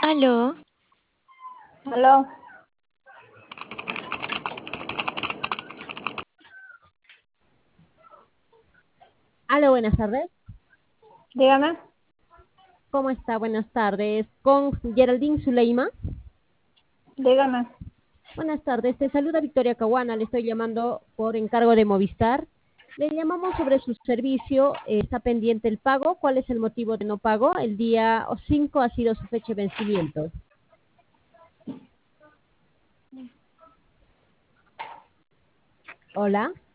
Aló, Aló, Hola, buenas tardes. dígame, ¿Cómo está? Buenas tardes. Con Geraldine Zuleima. dígame. Buenas tardes. Te saluda Victoria Caguana. Le estoy llamando por encargo de Movistar. Le llamamos sobre su servicio. Está pendiente el pago. ¿Cuál es el motivo de no pago? El día 5 ha sido su fecha de vencimiento. Hola.